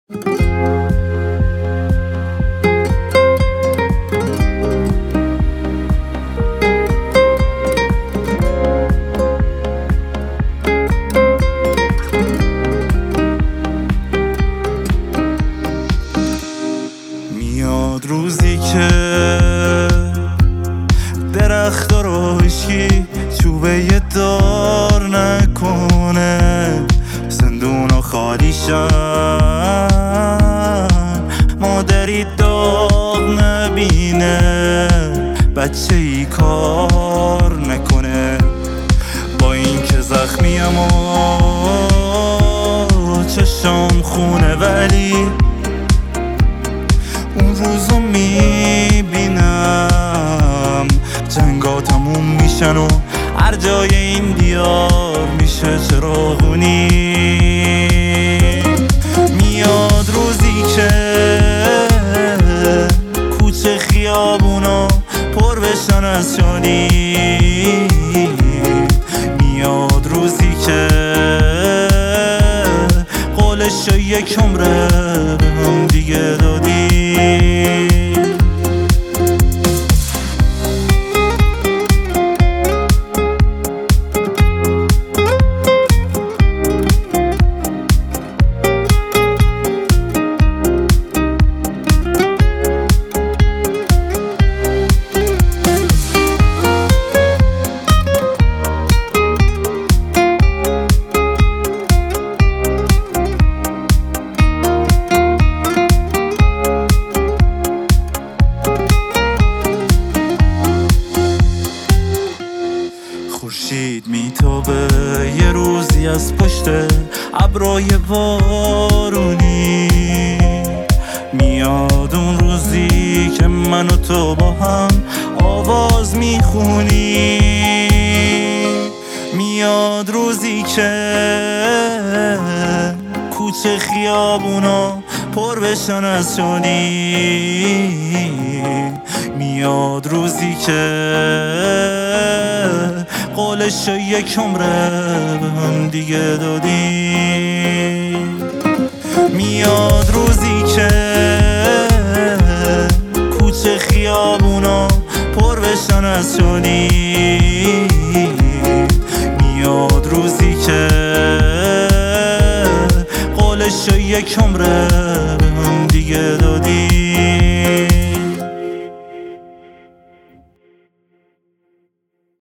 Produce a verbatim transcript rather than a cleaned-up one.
میاد روزی که درخت رو هیچکی چوبه یه دار نکنه، زندونا خالی شن، مادری داغ نبینه، بچه ای کار نکنه. با این که زخمیم و چشام خونه، ولی اون روزو میبینم جنگا تموم میشن و هر جای این دیار میشه چراغونی. میاد روزی که کوچه خیابونا پر بشن از شادی، میاد روزی که قولش یک عمره به هم دیگه دادی. خورشید میتابه یه روزی از پشت ابرای بارونی، میاد اون روزی که من و تو با هم آواز میخونی، میاد روزی که کوچه خیابونا پر بشن از شادی، میاد روزی که قولش یک عمره به هم دیگه دادی. میاد روزی که کوچه خیابونا پر بشن از شادی، میاد روزی که قولش یک عمره